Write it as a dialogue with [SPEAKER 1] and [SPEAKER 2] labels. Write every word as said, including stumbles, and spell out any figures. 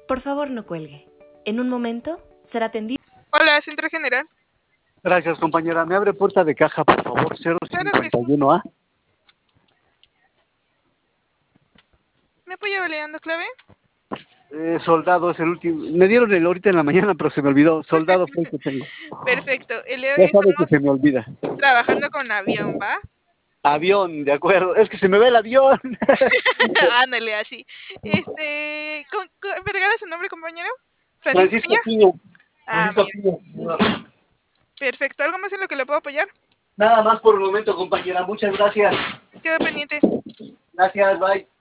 [SPEAKER 1] Por favor, no cuelgue. En un momento será atendido.
[SPEAKER 2] Hola, Centro General.
[SPEAKER 3] Gracias, compañera. ¿Me abre puerta de caja, por favor?
[SPEAKER 2] Claro que sí.
[SPEAKER 3] cero cincuenta y uno A.
[SPEAKER 2] ¿Me apoya validando clave?
[SPEAKER 3] Eh, soldado es el último. Me dieron el ahorita en la mañana, pero se me olvidó. Soldado fue el que tengo.
[SPEAKER 2] Perfecto. El día de
[SPEAKER 3] Ya
[SPEAKER 2] hoy
[SPEAKER 3] sabe que
[SPEAKER 2] estamos
[SPEAKER 3] se me olvida.
[SPEAKER 2] trabajando con avión, ¿va?
[SPEAKER 3] Avión, de acuerdo. Es que se me ve el avión.
[SPEAKER 2] Ándale, así. Este, ¿con, con- ¿me regala su nombre, compañero? ¿Francisco
[SPEAKER 3] Francisco
[SPEAKER 2] Peña?
[SPEAKER 3] Piña.
[SPEAKER 2] Ah,
[SPEAKER 3] Francisco
[SPEAKER 2] mira.
[SPEAKER 3] Piña.
[SPEAKER 2] Perfecto. ¿Algo más en lo que le puedo apoyar?
[SPEAKER 3] Nada más por el momento, compañera. Muchas gracias.
[SPEAKER 2] Quedo pendiente.
[SPEAKER 3] Gracias, bye.